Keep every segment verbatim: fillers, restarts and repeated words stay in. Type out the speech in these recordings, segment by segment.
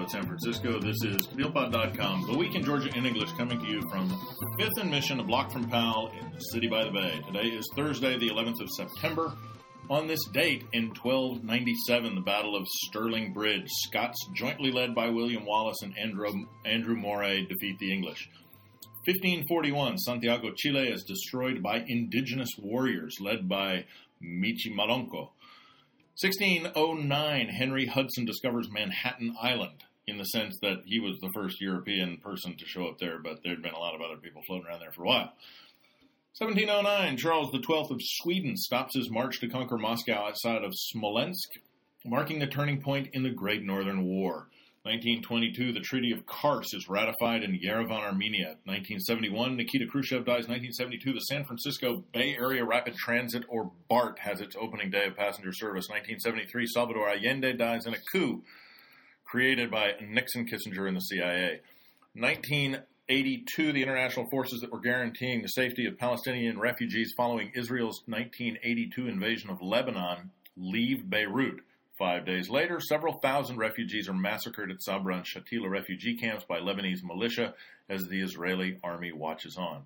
San Francisco. This is Kabeel Pod dot com, the week in Georgia in English, coming to you from fifth and Mission, a block from Powell in the city by the bay. Today is Thursday, the eleventh of September. On this date, in twelve ninety-seven, the Battle of Stirling Bridge, Scots, jointly led by William Wallace and Andrew, Andrew Moray, defeat the English. fifteen forty-one, Santiago, Chile is destroyed by indigenous warriors led by Michimalonco. sixteen oh nine, Henry Hudson discovers Manhattan Island, in the sense that he was the first European person to show up there, but there'd been a lot of other people floating around there for a while. seventeen oh nine, Charles the twelfth of Sweden stops his march to conquer Moscow outside of Smolensk, marking the turning point in the Great Northern War. nineteen twenty-two, the Treaty of Kars is ratified in Yerevan, Armenia. nineteen seventy-one, Nikita Khrushchev dies. nineteen seventy-two, the San Francisco Bay Area Rapid Transit, or BART, has its opening day of passenger service. nineteen seventy-three, Salvador Allende dies in a coup created by Nixon, Kissinger, and the C I A. nineteen eighty-two, the international forces that were guaranteeing the safety of Palestinian refugees following Israel's nineteen eighty-two invasion of Lebanon leave Beirut. Five days later, several thousand refugees are massacred at Sabra and Shatila refugee camps by Lebanese militia as the Israeli army watches on.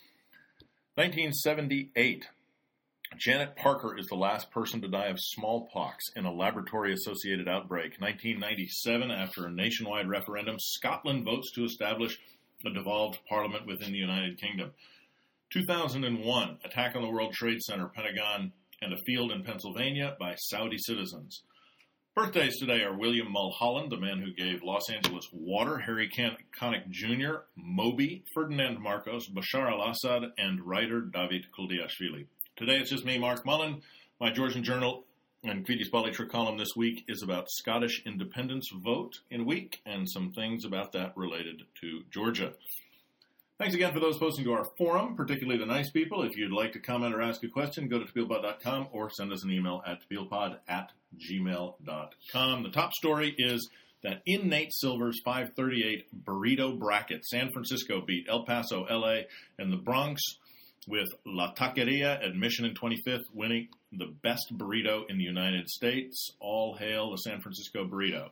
nineteen seventy-eight, Janet Parker is the last person to die of smallpox in a laboratory-associated outbreak. nineteen ninety-seven, after a nationwide referendum, Scotland votes to establish a devolved parliament within the United Kingdom. two thousand one, attack on the World Trade Center, Pentagon, and a field in Pennsylvania by Saudi citizens. Birthdays today are William Mulholland, the man who gave Los Angeles water, Harry Connick Junior, Moby, Ferdinand Marcos, Bashar al-Assad, and writer David Kuldiashvili. Today it's just me, Mark Mullen. My Georgian Journal and Kvitis Balitra column this week is about Scottish independence vote in a week and some things about that related to Georgia. Thanks again for those posting to our forum, particularly the nice people. If you'd like to comment or ask a question, go to Kabeel Pod dot com or send us an email at kabeelpod at gmail dot com. The top story is that in Nate Silver's five thirty-eight burrito bracket, San Francisco beat El Paso, L A, and the Bronx, with La Taqueria at Mission and twenty-fifth winning the best burrito in the United States. All hail the San Francisco burrito.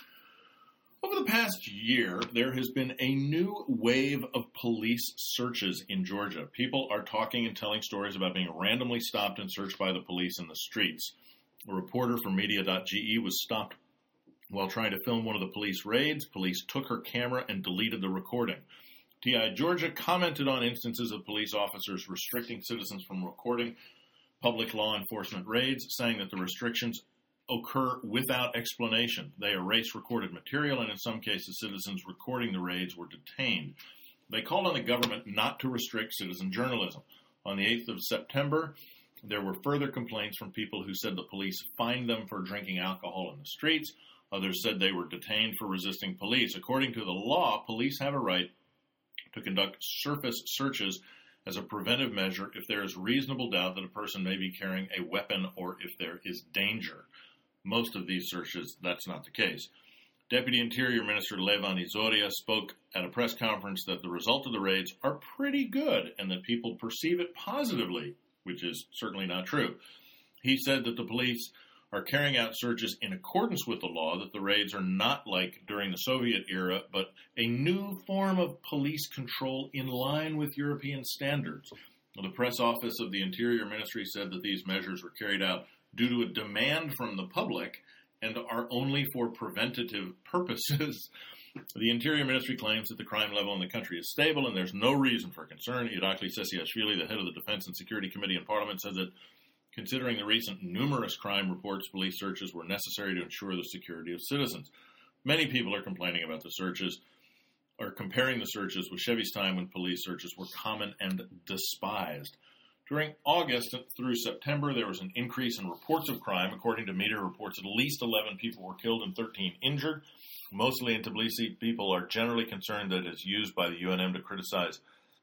Over the past year, there has been a new wave of police searches in Georgia. People are talking and telling stories about being randomly stopped and searched by the police in the streets. A reporter from media dot G E was stopped while trying to film one of the police raids. Police took her camera and deleted the recording. T I Georgia commented on instances of police officers restricting citizens from recording public law enforcement raids, saying that the restrictions occur without explanation. They erase recorded material, and in some cases, citizens recording the raids were detained. They called on the government not to restrict citizen journalism. On the eighth of September, there were further complaints from people who said the police fined them for drinking alcohol in the streets. Others said they were detained for resisting police. According to the law, police have a right to conduct surface searches as a preventive measure if there is reasonable doubt that a person may be carrying a weapon or if there is danger. Most of these searches, that's not the case. Deputy Interior Minister Levan Izoria spoke at a press conference that the result of the raids are pretty good and that people perceive it positively, which is certainly not true. He said that the police are carrying out searches in accordance with the law, that the raids are not like during the Soviet era, but a new form of police control in line with European standards. The press office of the Interior Ministry said that these measures were carried out due to a demand from the public and are only for preventative purposes. The Interior Ministry claims that the crime level in the country is stable and there's no reason for concern. Irakli Sesiashvili, the head of the Defense and Security Committee in Parliament, said that considering the recent numerous crime reports, police searches were necessary to ensure the security of citizens. Many people are complaining about the searches, or comparing the searches with Chevy's time when police searches were common and despised. During August through September, there was an increase in reports of crime. According to media reports, at least eleven people were killed and thirteen injured. Mostly in Tbilisi, people are generally concerned that it is used by the U N M to criticize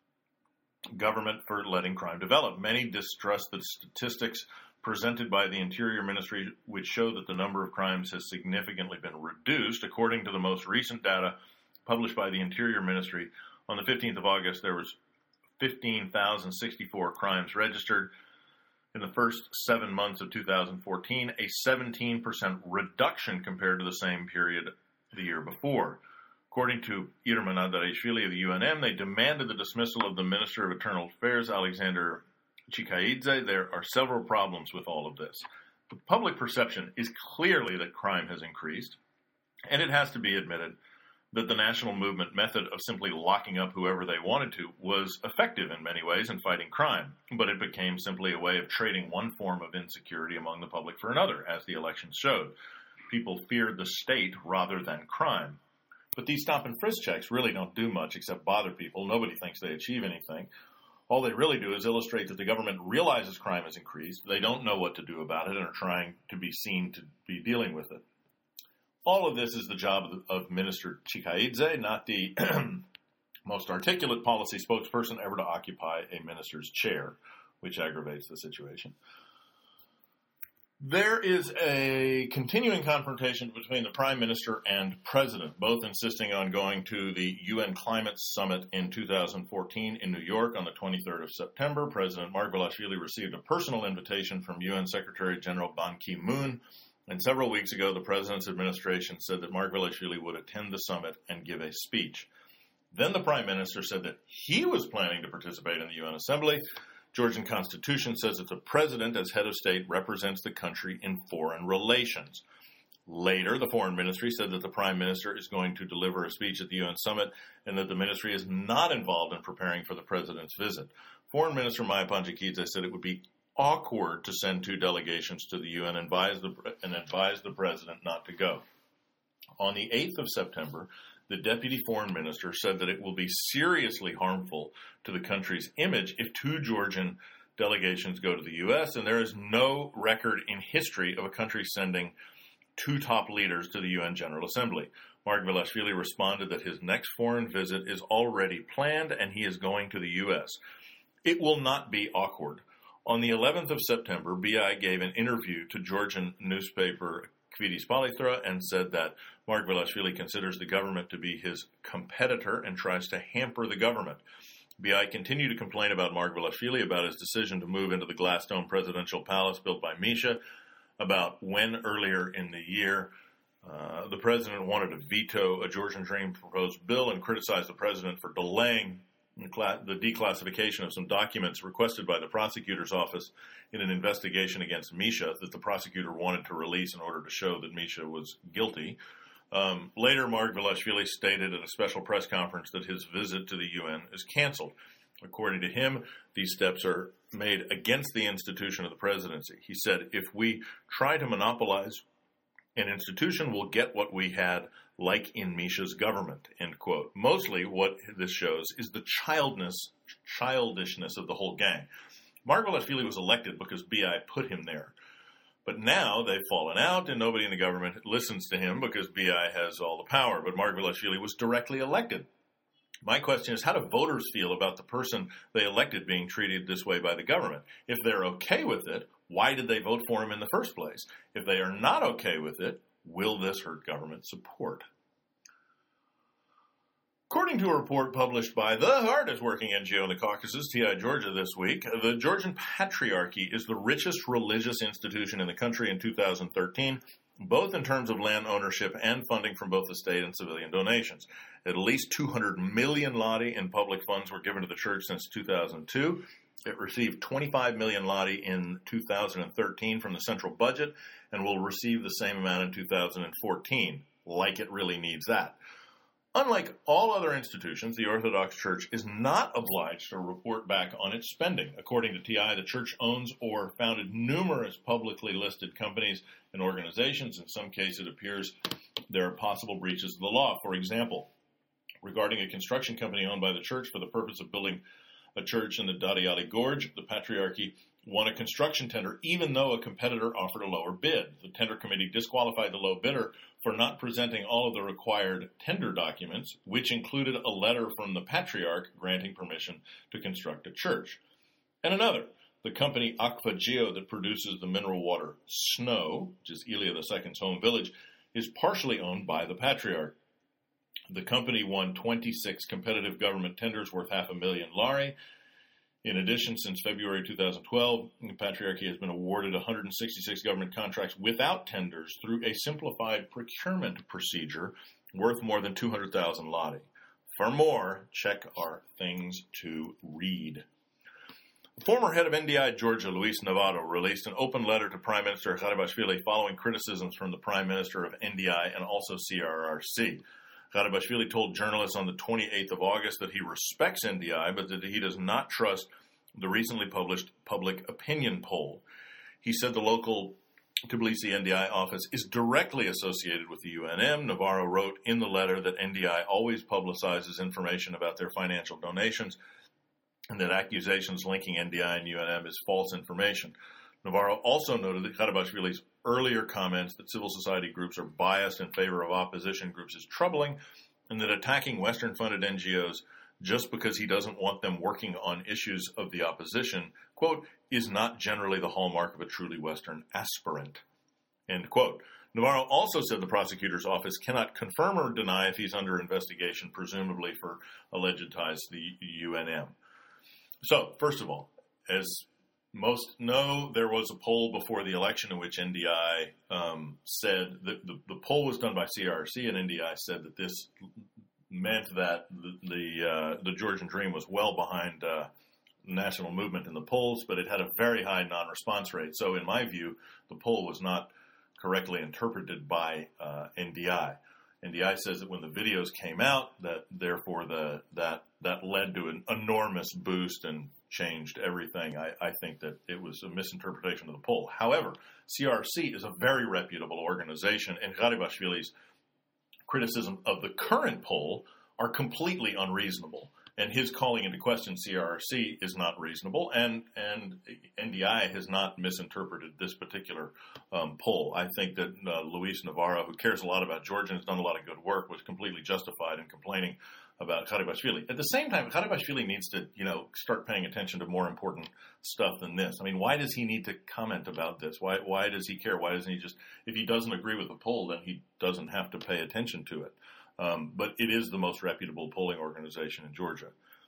government for letting crime develop. Many distrust the statistics presented by the Interior Ministry, which show that the number of crimes has significantly been reduced. According to the most recent data published by the Interior Ministry, on the fifteenth of August, there was fifteen thousand sixty-four crimes registered. In the first seven months of two thousand fourteen, a seventeen percent reduction compared to the same period the year before. According to Irman Adarishvili of the U N M, they demanded the dismissal of the Minister of Internal Affairs, Alexander Chikaidze. There are several problems with all of this. The public perception is clearly that crime has increased, and it has to be admitted that the national movement method of simply locking up whoever they wanted to was effective in many ways in fighting crime, but it became simply a way of trading one form of insecurity among the public for another, as the elections showed. People feared the state rather than crime. But these stop and frisk checks really don't do much except bother people. Nobody thinks they achieve anything. All they really do is illustrate that the government realizes crime has increased, they don't know what to do about it, and are trying to be seen to be dealing with it. All of this is the job of Minister Chikaidze, not the most articulate policy spokesperson ever to occupy a minister's chair, which aggravates the situation. There is a continuing confrontation between the Prime Minister and President, both insisting on going to the U N Climate Summit in two thousand fourteen in New York on the twenty-third of September. President Margvelashvili received a personal invitation from U N Secretary General Ban Ki-moon, and several weeks ago the President's administration said that Margvelashvili would attend the summit and give a speech. Then the Prime Minister said that he was planning to participate in the U N Assembly. Georgian Constitution says that the President, as head of state, represents the country in foreign relations. Later, the Foreign Ministry said that the Prime Minister is going to deliver a speech at the U N Summit and that the ministry is not involved in preparing for the President's visit. Foreign Minister Maya Panjikidze said it would be awkward to send two delegations to the U N and advise the, and advise the President not to go. On the eighth of September, the Deputy Foreign Minister said that it will be seriously harmful to the country's image if two Georgian delegations go to the U S, and there is no record in history of a country sending two top leaders to the U N General Assembly. Margvelashvili responded that his next foreign visit is already planned and he is going to the U S. It will not be awkward. On the eleventh of September, B I gave an interview to Georgian newspaper Kvidis Palithra and said that Margvelashvili considers the government to be his competitor and tries to hamper the government. B I continued to complain about Margvelashvili, about his decision to move into the glass-domed presidential palace built by Misha, about when earlier in the year uh, the president wanted to veto a Georgian Dream proposed bill and criticized the president for delaying the declassification of some documents requested by the prosecutor's office in an investigation against Misha that the prosecutor wanted to release in order to show that Misha was guilty. Um, later, Margvelashvili stated at a special press conference that his visit to the U N is canceled. According to him, these steps are made against the institution of the presidency. He said, if we try to monopolize an institution, we'll get what we had like in Misha's government, end quote. Mostly what this shows is the childness, childishness of the whole gang. Margvelashvili was elected because B I put him there. But now they've fallen out and nobody in the government listens to him because B I has all the power. But Margvelashvili was directly elected. My question is, how do voters feel about the person they elected being treated this way by the government? If they're okay with it, why did they vote for him in the first place? If they are not okay with it, will this hurt government support? According to a report published by the hardest-working N G O in the Caucasus, T I Georgia, this week, the Georgian Patriarchy is the richest religious institution in the country in two thousand thirteen, both in terms of land ownership and funding from both the state and civilian donations. At least two hundred million lari in public funds were given to the church since two thousand two. It received twenty-five million lari in two thousand thirteen from the central budget and will receive the same amount in two thousand fourteen, like it really needs that. Unlike all other institutions, the Orthodox Church is not obliged to report back on its spending. According to T I, the Church owns or founded numerous publicly listed companies and organizations. In some cases, it appears there are possible breaches of the law. For example, regarding a construction company owned by the Church for the purpose of building a church in the Dadiali Gorge, the Patriarchy won a construction tender even though a competitor offered a lower bid. The tender committee disqualified the low bidder for not presenting all of the required tender documents, which included a letter from the Patriarch granting permission to construct a church. And another, the company Akvageo that produces the mineral water Snow, which is Ilya the Second's home village, is partially owned by the Patriarch. The company won twenty-six competitive government tenders worth half a million lari. In addition, since February two thousand twelve, the Patriarchy has been awarded one hundred sixty-six government contracts without tenders through a simplified procurement procedure worth more than two hundred thousand lari. For more, check our things to read. The former head of N D I Georgia, Luis Navarro, released an open letter to Prime Minister Garibashvili following criticisms from the Prime Minister of N D I and also C R R C. Garibashvili told journalists on the twenty-eighth of August that he respects N D I, but that he does not trust the recently published public opinion poll. He said the local Tbilisi N D I office is directly associated with the U N M. Navarro wrote in the letter that N D I always publicizes information about their financial donations and that accusations linking N D I and U N M is false information. Navarro also noted that Garibashvili's earlier comments that civil society groups are biased in favor of opposition groups is troubling, and that attacking Western-funded N G Os just because he doesn't want them working on issues of the opposition, quote, is not generally the hallmark of a truly Western aspirant, end quote. Navarro also said the prosecutor's office cannot confirm or deny if he's under investigation, presumably for alleged ties to the U N M. So, first of all, as most know, there was a poll before the election in which N D I um, said that the, the poll was done by C R R C, and N D I said that this meant that the the, uh, the Georgian Dream was well behind uh, national movement in the polls, but it had a very high non-response rate. So, in my view, the poll was not correctly interpreted by uh, N D I. N D I says that when the videos came out, that therefore the that that led to an enormous boost and changed everything. I, I think that it was a misinterpretation of the poll. However, C R C is a very reputable organization, and Garibashvili's criticism of the current poll are completely unreasonable. And his calling into question C R R C is not reasonable, and and N D I has not misinterpreted this particular um, poll. I think that uh, Luis Navarro, who cares a lot about Georgia and has done a lot of good work, was completely justified in complaining about Garibashvili. At the same time, Garibashvili needs to, you know, start paying attention to more important stuff than this. I mean, why does he need to comment about this? Why why does he care? Why doesn't he just, if he doesn't agree with the poll, then he doesn't have to pay attention to it. Um, but it is the most reputable polling organization in Georgia.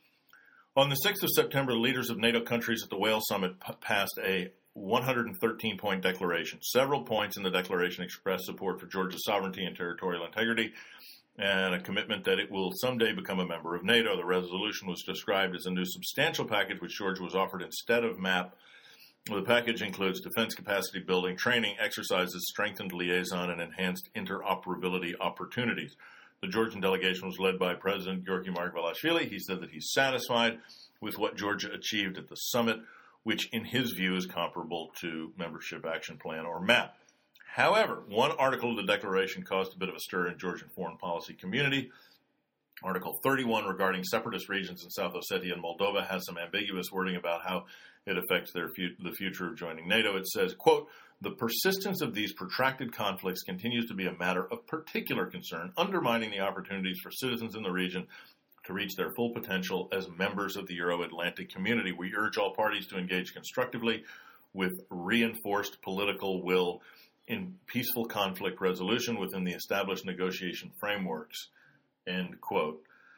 On the sixth of September, the leaders of NATO countries at the Wales Summit p- passed a one hundred thirteen point declaration. Several points in the declaration expressed support for Georgia's sovereignty and territorial integrity and a commitment that it will someday become a member of NATO. The resolution was described as a new substantial package which Georgia was offered instead of MAP. The package includes defense capacity building, training, exercises, strengthened liaison, and enhanced interoperability opportunities. The Georgian delegation was led by President Giorgi Margvelashvili. He said that he's satisfied with what Georgia achieved at the summit, which in his view is comparable to Membership Action Plan or MAP. However, one article of the declaration caused a bit of a stir in Georgian foreign policy community. Article thirty-one regarding separatist regions in South Ossetia and Moldova has some ambiguous wording about how it affects their fu- the future of joining NATO. It says, quote, the persistence of these protracted conflicts continues to be a matter of particular concern, undermining the opportunities for citizens in the region to reach their full potential as members of the Euro-Atlantic community. We urge all parties to engage constructively with reinforced political will in peaceful conflict resolution within the established negotiation frameworks, end quote.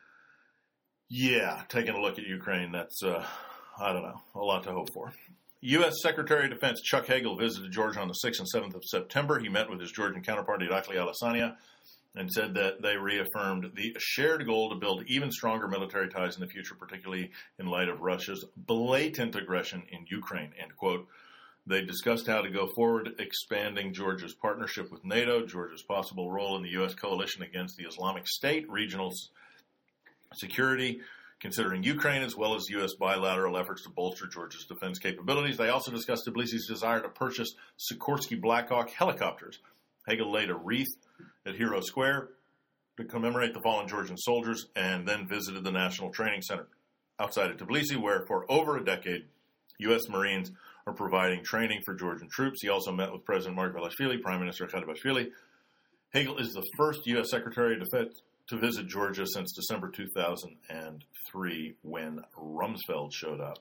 Yeah, taking a look at Ukraine, that's, uh, I don't know, a lot to hope for. U S. Secretary of Defense Chuck Hagel visited Georgia on the sixth and seventh of September. He met with his Georgian counterpart, Irakli Alesania, and said that they reaffirmed the shared goal to build even stronger military ties in the future, particularly in light of Russia's blatant aggression in Ukraine, end quote. They discussed how to go forward, expanding Georgia's partnership with NATO, Georgia's possible role in the U S coalition against the Islamic State, regional security, considering Ukraine, as well as U S bilateral efforts to bolster Georgia's defense capabilities. They also discussed Tbilisi's desire to purchase Sikorsky Black Hawk helicopters. Hagel laid a wreath at Hero Square to commemorate the fallen Georgian soldiers and then visited the National Training Center outside of Tbilisi, where for over a decade, U S Marines are providing training for Georgian troops. He also met with President Margvelashvili, Prime Minister Garibashvili. Hagel is the first U S. Secretary of Defense to visit Georgia since December two thousand three, when Rumsfeld showed up.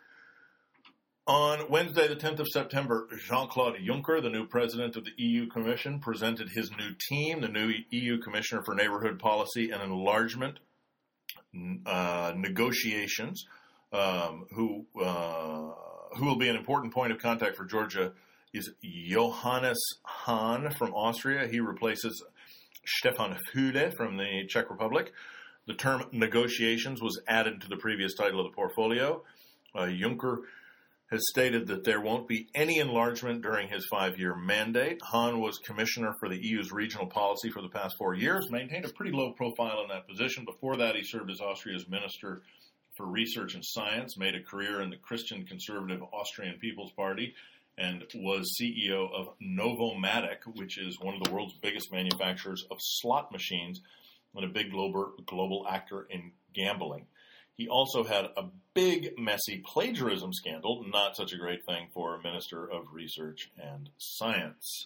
On Wednesday, the tenth of September, Jean-Claude Juncker, the new president of the E U Commission, presented his new team, the new E U Commissioner for Neighborhood Policy and Enlargement uh, Negotiations, um, who uh, who will be an important point of contact for Georgia is Johannes Hahn from Austria. He replaces Stefan Füle from the Czech Republic. The term negotiations was added to the previous title of the portfolio. Uh, Juncker has stated that there won't be any enlargement during his five-year mandate. Hahn was commissioner for the E U's regional policy for the past four years, maintained a pretty low profile in that position. Before that, he served as Austria's minister for research and science, made a career in the Christian conservative Austrian People's Party, and was C E O of Novomatic, which is one of the world's biggest manufacturers of slot machines and a big global, global actor in gambling. He also had a big, messy plagiarism scandal, not such a great thing for a Minister of Research and Science.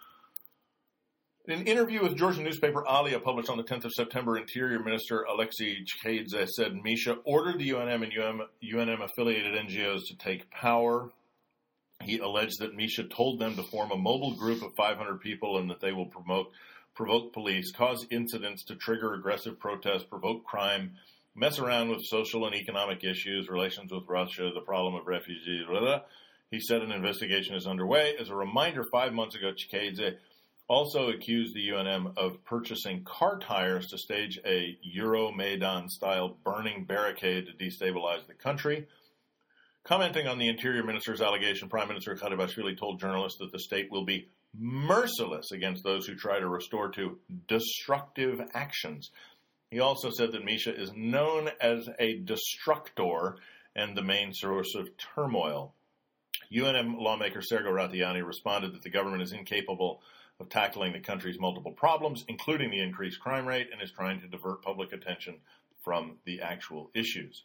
In an interview with Georgian newspaper Alia, published on the tenth of September, Interior Minister Alexei Chkheidze said Misha ordered the U N M and U N M-affiliated N G Os to take power. He alleged that Misha told them to form a mobile group of five hundred people and that they will promote, provoke police, cause incidents to trigger aggressive protests, provoke crime, mess around with social and economic issues, relations with Russia, the problem of refugees, blah, blah. He said an investigation is underway. As a reminder, five months ago, Chkheidze also accused the U N M of purchasing car tires to stage a Euromaidan-style burning barricade to destabilize the country. Commenting on the Interior Minister's allegation, Prime Minister Kharibashvili told journalists that the state will be merciless against those who try to restore to destructive actions. He also said that Misha is known as a destructor and the main source of turmoil. U N M lawmaker Sergo Ratiani responded that the government is incapable of tackling the country's multiple problems, including the increased crime rate, and is trying to divert public attention from the actual issues.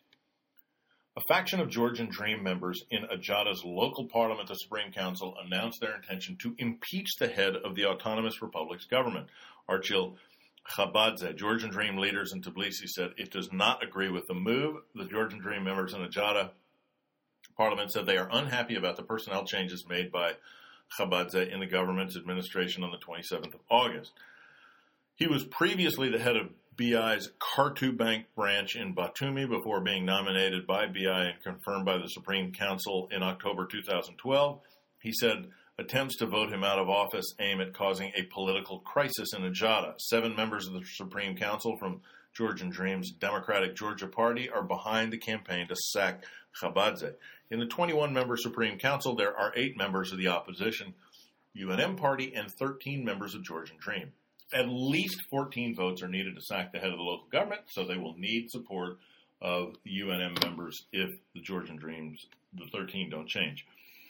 A faction of Georgian Dream members in Ajada's local parliament, the Supreme Council, announced their intention to impeach the head of the Autonomous Republic's government, Archil Chabadze. Georgian Dream leaders in Tbilisi said it does not agree with the move. The Georgian Dream members in Ajada parliament said they are unhappy about the personnel changes made by Chabadze in the government's administration on the twenty-seventh of August. He was previously the head of B I's Kartu Bank branch in Batumi before being nominated by B I and confirmed by the Supreme Council in October two thousand twelve. He said attempts to vote him out of office aim at causing a political crisis in Ajada. Seven members of the Supreme Council from Georgian Dream's Democratic Georgia Party are behind the campaign to sack Chabadze. In the twenty-one member Supreme Council, there are eight members of the opposition U N M party and thirteen members of Georgian Dream. At least fourteen votes are needed to sack the head of the local government, so they will need support of the U N M members if the Georgian Dreams, the thirteen, don't change.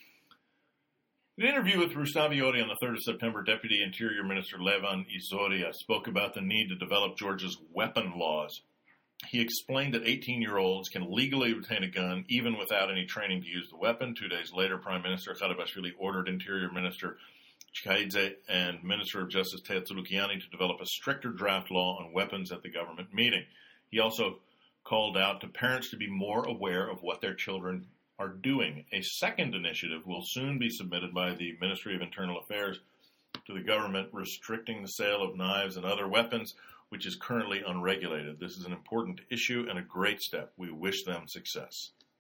In an interview with Rustavi Ori on the third of September, Deputy Interior Minister Levan Izoria spoke about the need to develop Georgia's weapon laws. He explained that eighteen-year-olds can legally obtain a gun even without any training to use the weapon. Two days later, Prime Minister Kharibashvili ordered Interior Minister Chkheidze and Minister of Justice Tea Tsouloukiani to develop a stricter draft law on weapons at the government meeting. He also called out to parents to be more aware of what their children are doing. A second initiative will soon be submitted by the Ministry of Internal Affairs to the government restricting the sale of knives and other weapons, which is currently unregulated. This is an important issue and a great step. We wish them success.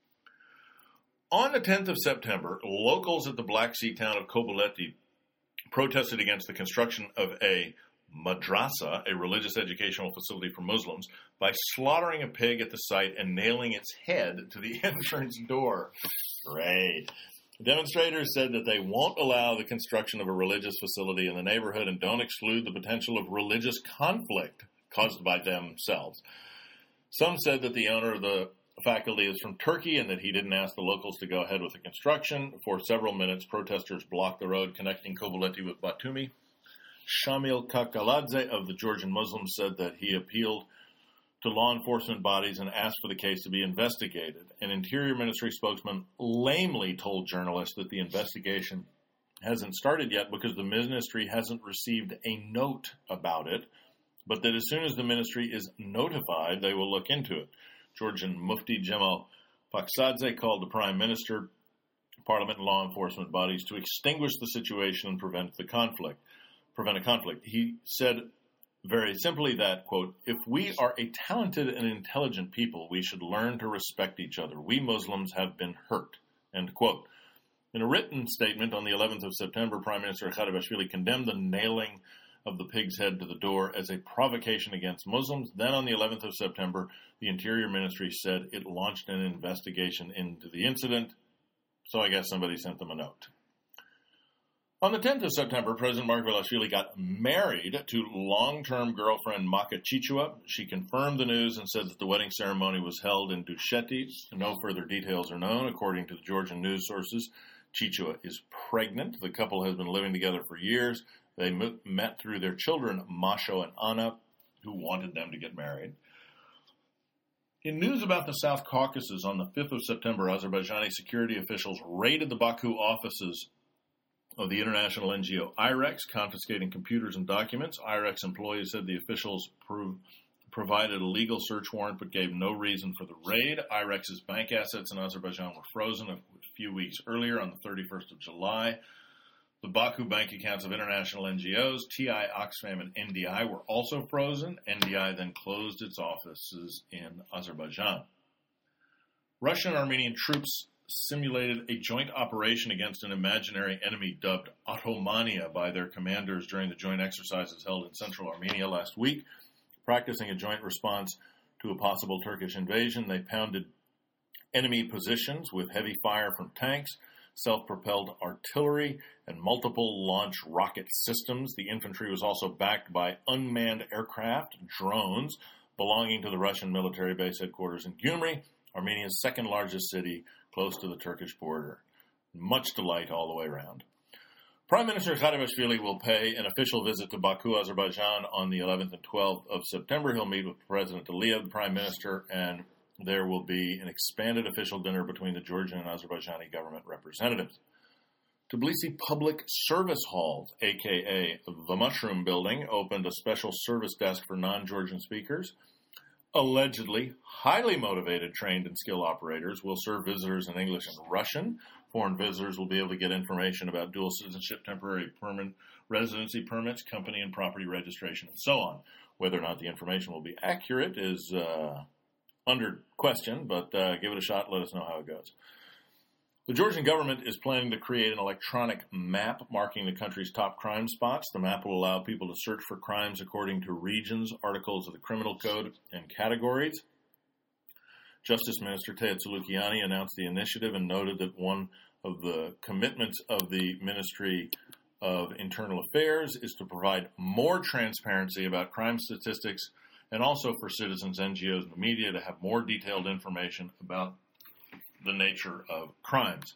On the tenth of September, locals at the Black Sea town of Koboleti protested against the construction of a madrasa, a religious educational facility for Muslims, by slaughtering a pig at the site and nailing its head to the entrance door. Great. Demonstrators said that they won't allow the construction of a religious facility in the neighborhood and don't exclude the potential of religious conflict caused by themselves. Some said that the owner of the faculty is from Turkey and that he didn't ask the locals to go ahead with the construction. For several minutes, protesters blocked the road connecting Koboleti with Batumi. Shamil Kakaladze of the Georgian Muslims said that he appealed to law enforcement bodies and asked for the case to be investigated. An Interior Ministry spokesman lamely told journalists that the investigation hasn't started yet because the ministry hasn't received a note about it, but that as soon as the ministry is notified, they will look into it. Georgian Mufti Jemal Faksadze called the Prime Minister, Parliament, and law enforcement bodies to extinguish the situation and prevent the conflict. Prevent a conflict. He said very simply that, quote, if we are a talented and intelligent people, we should learn to respect each other. We Muslims have been hurt, end quote. In a written statement on the eleventh of September, Prime Minister Kharibashvili condemned the nailing of the pig's head to the door as a provocation against Muslims. Then on the eleventh of September, the Interior Ministry said it launched an investigation into the incident. So I guess somebody sent them a note. On the tenth of September, President Margvelashvili got married to long-term girlfriend Maka Chichua. She confirmed the news and said that the wedding ceremony was held in Dusheti. No further details are known. According to the Georgian news sources, Chichua is pregnant. The couple has been living together for years. They met through their children, Masho and Anna, who wanted them to get married. In news about the South Caucasus, on the fifth of September, Azerbaijani security officials raided the Baku offices of the international N G O I R E X, confiscating computers and documents. I R E X employees said the officials prov- provided a legal search warrant but gave no reason for the raid. I R E X's bank assets in Azerbaijan were frozen a few weeks earlier on the thirty-first of July. The Baku bank accounts of international N G Os, T I, Oxfam, and N D I were also frozen. N D I then closed its offices in Azerbaijan. Russian and Armenian troops simulated a joint operation against an imaginary enemy dubbed Ottomania by their commanders during the joint exercises held in central Armenia last week. Practicing a joint response to a possible Turkish invasion, they pounded enemy positions with heavy fire from tanks, self-propelled artillery, and multiple launch rocket systems. The infantry was also backed by unmanned aircraft, drones, belonging to the Russian military base headquarters in Gyumri, Armenia's second largest city, close to the Turkish border. Much delight all the way around. Prime Minister Kharavashvili will pay an official visit to Baku, Azerbaijan on the eleventh and twelfth of September. He'll meet with President Aliyev, the Prime Minister, and there will be an expanded official dinner between the Georgian and Azerbaijani government representatives. Tbilisi Public Service Halls, a k a the Mushroom Building, opened a special service desk for non-Georgian speakers. Allegedly, highly motivated, trained, and skilled operators will serve visitors in English and Russian. Foreign visitors will be able to get information about dual citizenship, temporary permanent residency permits, company and property registration, and so on. Whether or not the information will be accurate is uh, under question, but uh, give it a shot. Let us know how it goes. The Georgian government is planning to create an electronic map marking the country's top crime spots. The map will allow people to search for crimes according to regions, articles of the criminal code, and categories. Justice Minister Tea Tsulukiani announced the initiative and noted that one of the commitments of the Ministry of Internal Affairs is to provide more transparency about crime statistics and also for citizens, N G Os, and the media to have more detailed information about the nature of crimes.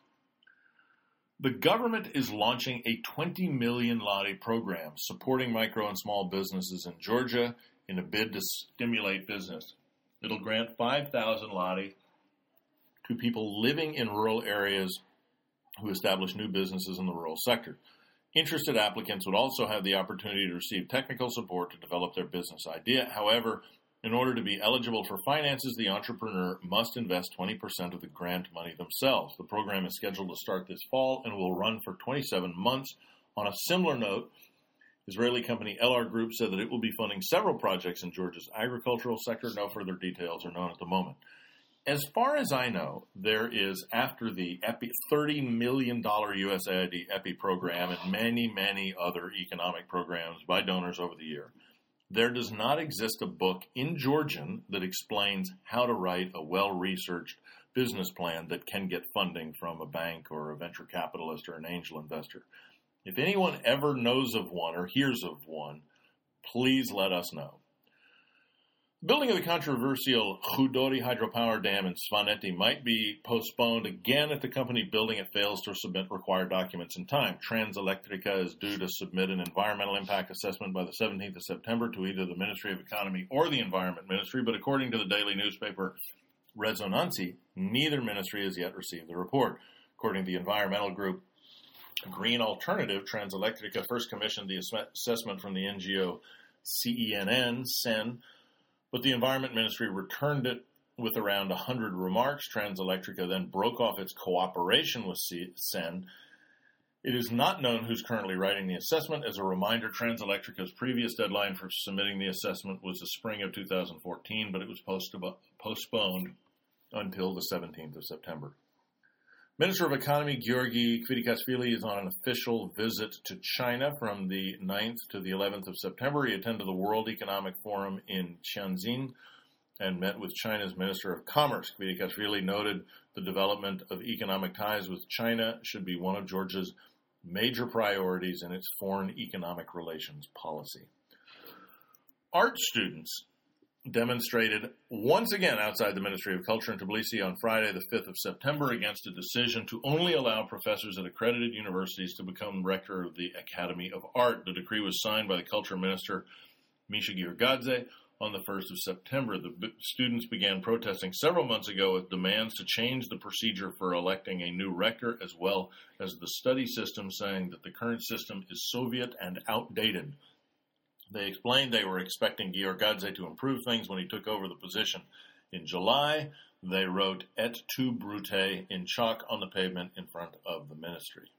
The government is launching a twenty million lari program supporting micro and small businesses in Georgia in a bid to stimulate business. It'll grant five thousand lari to people living in rural areas who establish new businesses in the rural sector. Interested applicants would also have the opportunity to receive technical support to develop their business idea. However, in order to be eligible for finances, the entrepreneur must invest twenty percent of the grant money themselves. The program is scheduled to start this fall and will run for twenty-seven months. On a similar note, Israeli company L R Group said that it will be funding several projects in Georgia's agricultural sector. No further details are known at the moment. As far as I know, there is, after the EPI, thirty million dollars U S A I D EPI program and many, many other economic programs by donors over the year, there does not exist a book in Georgian that explains how to write a well-researched business plan that can get funding from a bank or a venture capitalist or an angel investor. If anyone ever knows of one or hears of one, please let us know. Building of the controversial Khudori hydropower dam in Svaneti might be postponed again if the company building it fails to submit required documents in time. Transelectrica is due to submit an environmental impact assessment by the seventeenth of September to either the Ministry of Economy or the Environment Ministry, but according to the daily newspaper Rezonansi, neither ministry has yet received the report. According to the environmental group Green Alternative, Transelectrica first commissioned the assessment from the N G O C E N N, C E N, but the Environment Ministry returned it with around one hundred remarks. Transelectrica then broke off its cooperation with C E N. It is not known who's currently writing the assessment. As a reminder, Transelectrica's previous deadline for submitting the assessment was the spring of two thousand fourteen, but it was post- postponed until the seventeenth of September. Minister of Economy Georgi Kvidikashvili is on an official visit to China from the ninth to the eleventh of September. He attended the World Economic Forum in Tianjin and met with China's Minister of Commerce. Kvidikashvili noted the development of economic ties with China should be one of Georgia's major priorities in its foreign economic relations policy. Art students demonstrated once again outside the Ministry of Culture in Tbilisi on Friday, the fifth of September, against a decision to only allow professors at accredited universities to become rector of the Academy of Art. The decree was signed by the Culture Minister, Misha Giorgadze, on the first of September. The b- students began protesting several months ago with demands to change the procedure for electing a new rector, as well as the study system, saying that the current system is Soviet and outdated. They explained they were expecting Giorgadze to improve things when he took over the position in July. They wrote "Et tu, Brute" in chalk on the pavement in front of the ministry.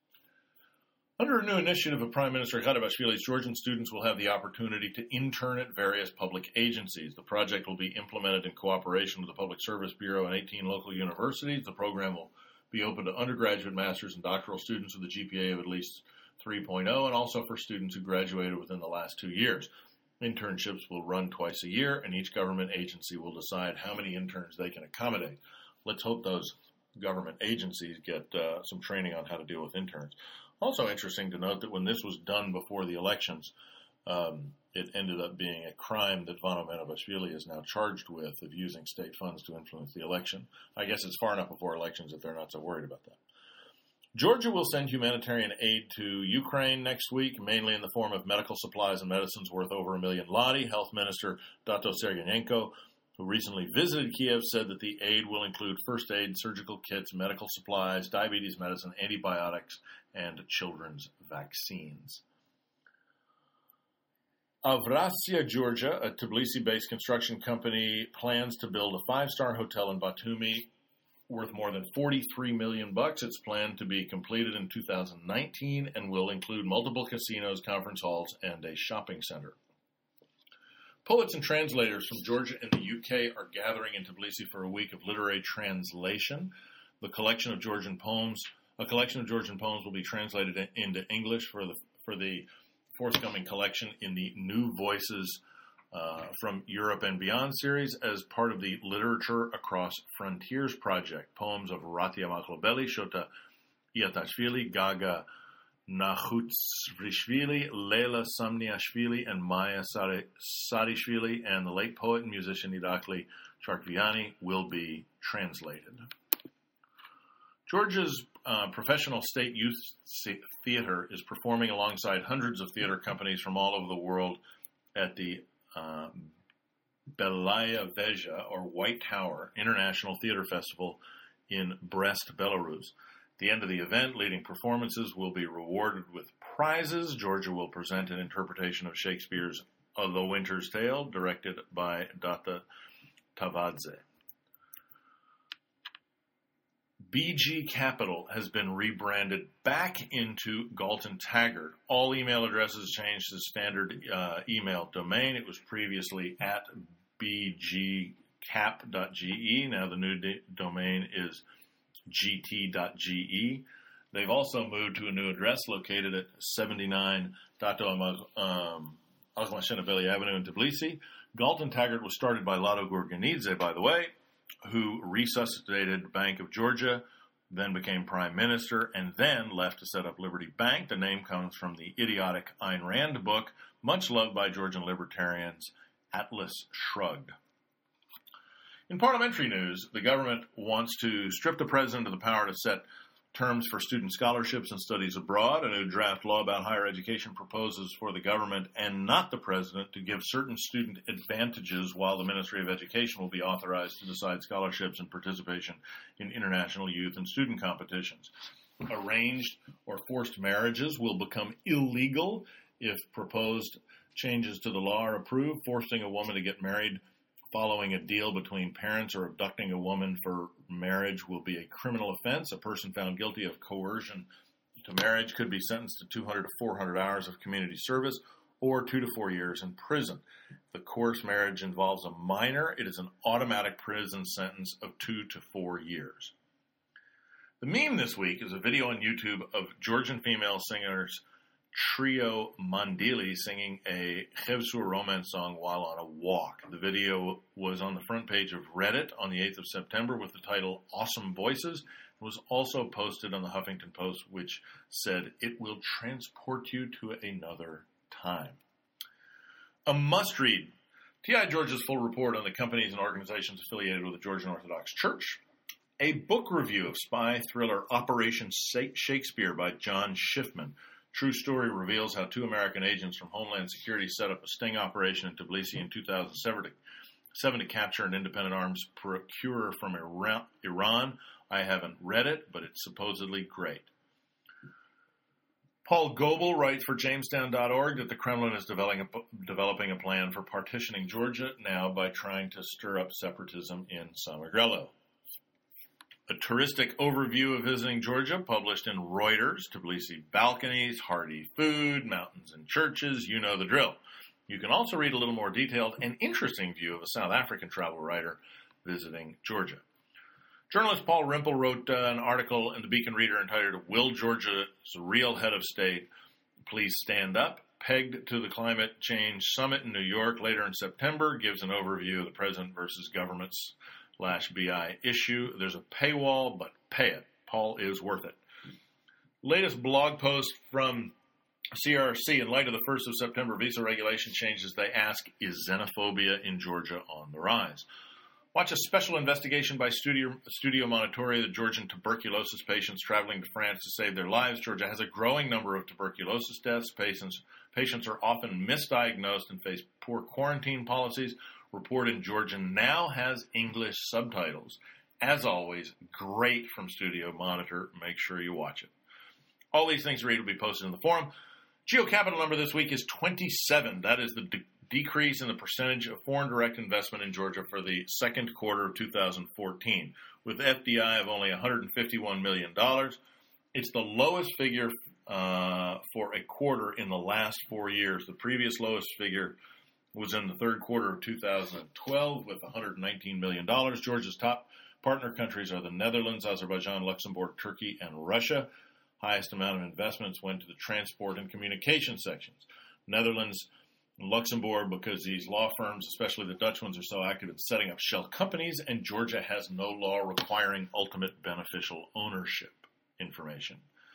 Under a new initiative of Prime Minister Kharibashvili's, Georgian students will have the opportunity to intern at various public agencies. The project will be implemented in cooperation with the Public Service Bureau and eighteen local universities. The program will be open to undergraduate, master's, and doctoral students with a G P A of at least three point oh, and also for students who graduated within the last two years. Internships will run twice a year, and each government agency will decide how many interns they can accommodate. Let's hope those government agencies get uh, some training on how to deal with interns. Also interesting to note that when this was done before the elections, um, it ended up being a crime that Vano Menabashvili is now charged with, of using state funds to influence the election. I guess it's far enough before elections that they're not so worried about that. Georgia will send humanitarian aid to Ukraine next week, mainly in the form of medical supplies and medicines worth over a million lari. Health Minister Dato Sergeyenko, who recently visited Kiev, said that the aid will include first aid, surgical kits, medical supplies, diabetes medicine, antibiotics, and children's vaccines. Avrasya, Georgia, a Tbilisi-based construction company, plans to build a five-star hotel in Batumi worth more than forty-three million bucks. It's planned to be completed in two thousand nineteen and will include multiple casinos, conference halls, and a shopping center. Poets and translators from Georgia and the U K are gathering in Tbilisi for a week of literary translation. The collection of Georgian poems, a collection of Georgian poems will be translated into English for the for the forthcoming collection in the New Voices uh, from Europe and Beyond series as part of the Literature Across Frontiers project. Poems of Ratia Maklobeli, Shota Iatashvili, Gaga Nahutsvrishvili, Leila Samniashvili, and Maya Sarishvili, and the late poet and musician Irakli Charkviani will be translated. Georgia's uh, professional state youth theater is performing alongside hundreds of theater companies from all over the world at the uh, Belaya Veja, or White Tower, International Theater Festival in Brest, Belarus. At the end of the event, leading performances will be rewarded with prizes. Georgia will present an interpretation of Shakespeare's The Winter's Tale, directed by Data Tavadze. B G Capital has been rebranded back into Galton Taggart. All email addresses changed to standard uh, email domain. It was previously at b g cap dot g e. Now the new d- domain is g t dot g e. They've also moved to a new address located at seventy-nine Dato um, Akhmashenaveli Avenue in Tbilisi. Galton Taggart was started by Lado Gorganidze, by the way, who resuscitated Bank of Georgia, then became prime minister, and then left to set up Liberty Bank. The name comes from the idiotic Ayn Rand book, much loved by Georgian libertarians, Atlas Shrugged. In parliamentary news, the government wants to strip the president of the power to set terms for student scholarships and studies abroad. A new draft law about higher education proposes for the government and not the president to give certain student advantages, while the Ministry of Education will be authorized to decide scholarships and participation in international youth and student competitions. Arranged or forced marriages will become illegal if proposed changes to the law are approved. Forcing a woman to get married following a deal between parents or abducting a woman for marriage will be a criminal offense. A person found guilty of coercion to marriage could be sentenced to two hundred to four hundred hours of community service or two to four years in prison. If the coerced marriage involves a minor, it is an automatic prison sentence of two to four years. The meme this week is a video on YouTube of Georgian female singers Trio Mandili singing a Chevsur romance song while on a walk. The video was on the front page of Reddit on the eighth of September with the title Awesome Voices. It was also posted on the Huffington Post, which said, "It will transport you to another time." A must-read. T I. George's full report on the companies and organizations affiliated with the Georgian Orthodox Church. A book review of spy thriller Operation Shakespeare by John Schiffman. True story reveals how two American agents from Homeland Security set up a sting operation in Tbilisi in two thousand seven to capture an independent arms procurer from Iran. I haven't read it, but it's supposedly great. Paul Goebel writes for Jamestown dot org that the Kremlin is developing a, developing a plan for partitioning Georgia now by trying to stir up separatism in Samegrelo. A touristic overview of visiting Georgia, published in Reuters. Tbilisi balconies, hearty food, mountains and churches, you know the drill. You can also read a little more detailed and interesting view of a South African travel writer visiting Georgia. Journalist Paul Rimple wrote uh, an article in the Beacon Reader entitled, "Will Georgia's Real Head of State Please Stand Up?" Pegged to the Climate Change Summit in New York later in September, gives an overview of the president versus government's slash B I issue. There's a paywall, but pay it. Paul is worth it. Latest blog post from C R C. In light of the first of September visa regulation changes, they ask, is xenophobia in Georgia on the rise? Watch a special investigation by Studio, Studio Monitoria, the Georgian tuberculosis patients traveling to France to save their lives. Georgia has a growing number of tuberculosis deaths. Patients, patients are often misdiagnosed and face poor quarantine policies. Report in Georgian now has English subtitles. As always, great from Studio Monitor. Make sure you watch it. All these things to read will be posted in the forum. Geo Capital number this week is twenty-seven. That is the de- decrease in the percentage of foreign direct investment in Georgia for the second quarter of two thousand fourteen, with F D I of only one hundred fifty-one million dollars. It's the lowest figure uh, for a quarter in the last four years. The previous lowest figure was in the third quarter of two thousand twelve with one hundred nineteen million dollars. Georgia's top partner countries are the Netherlands, Azerbaijan, Luxembourg, Turkey, and Russia. Highest amount of investments went to the transport and communication sections. Netherlands and Luxembourg, because these law firms, especially the Dutch ones, are so active in setting up shell companies, and Georgia has no law requiring ultimate beneficial ownership information.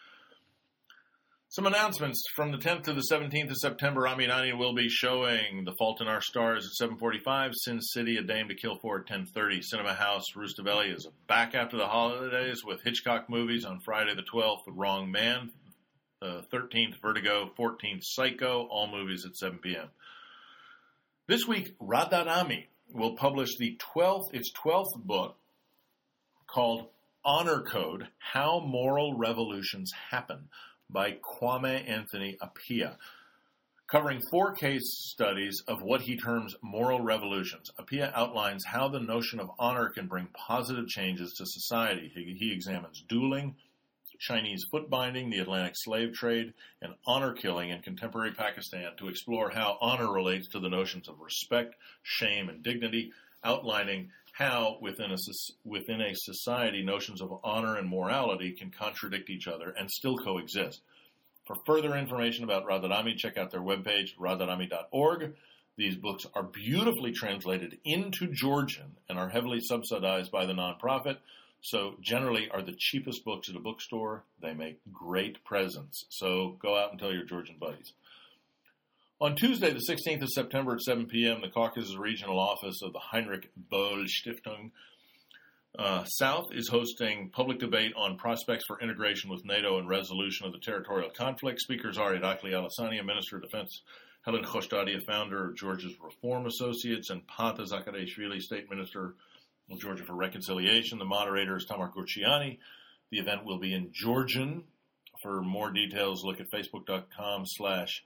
Some announcements. From the tenth to the seventeenth of September, Amirani will be showing The Fault in Our Stars at seven forty-five, Sin City, A Dame to Kill For at ten thirty. Cinema House, Rustaveli is back after the holidays with Hitchcock movies on Friday the twelfth, The Wrong Man, uh, thirteenth, Vertigo, fourteenth, Psycho, all movies at seven p.m. This week, Radharami will publish the twelfth, its twelfth book called Honor Code, How Moral Revolutions Happen, by Kwame Anthony Appiah, covering four case studies of what he terms moral revolutions. Appiah outlines how the notion of honor can bring positive changes to society. He, he examines dueling, Chinese foot binding, the Atlantic slave trade, and honor killing in contemporary Pakistan to explore how honor relates to the notions of respect, shame, and dignity, outlining how within a, within a society notions of honor and morality can contradict each other and still coexist. For further information about Radharami, check out their webpage, radharami dot org. These books are beautifully translated into Georgian and are heavily subsidized by the nonprofit, so generally are the cheapest books at a bookstore. They make great presents, so go out and tell your Georgian buddies. On Tuesday, the sixteenth of September at seven p.m., the Caucasus Regional Office of the Heinrich Böll Stiftung uh, South is hosting public debate on prospects for integration with NATO and resolution of the territorial conflict. Speakers are Irakli Alessania, Minister of Defense, Helen Khoshdadia, founder of Georgia's Reform Associates, and Panta Zakarishvili, State Minister of Georgia for Reconciliation. The moderator is Tamar Gurchiani. The event will be in Georgian. For more details, look at facebook.com slash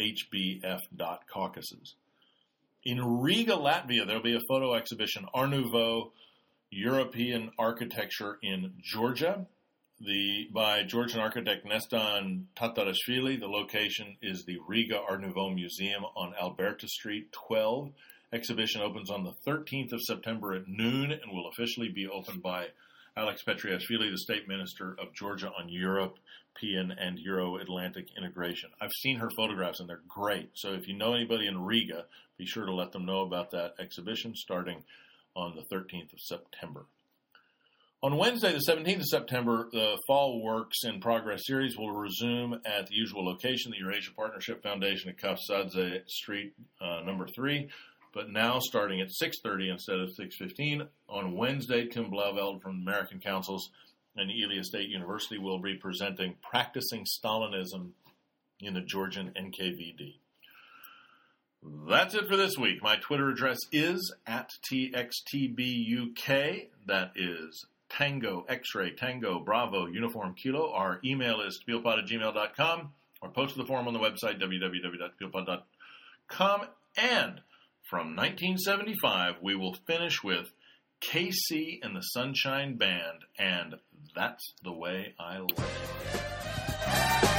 hbf.caucasus. In Riga, Latvia, there will be a photo exhibition, Art Nouveau, European Architecture in Georgia, the by Georgian architect Nestan Tatarashvili. The location is the Riga Art Nouveau Museum on Alberta Street, twelve. Exhibition opens on the thirteenth of September at noon and will officially be opened by Alex Petriashvili, the State Minister of Georgia on European and Euro-Atlantic integration. I've seen her photographs, and they're great. So if you know anybody in Riga, be sure to let them know about that exhibition starting on the thirteenth of September. On Wednesday, the seventeenth of September, the Fall Works in Progress series will resume at the usual location, the Eurasia Partnership Foundation at Kafsadze Street, uh, number three. But now starting at six thirty instead of six fifteen. On Wednesday, Tim Blauveld from American Councils and Elia State University will be presenting Practicing Stalinism in the Georgian N K V D. That's it for this week. My Twitter address is at T X T B U K. That is Tango, X-Ray, Tango, Bravo, Uniform, Kilo. Our email is tbilpod at gmail dot com, or post to the forum on the website, w w w dot tbilpod dot com. And from nineteen seventy-five, we will finish with K C and the Sunshine Band, and That's the Way I Like It.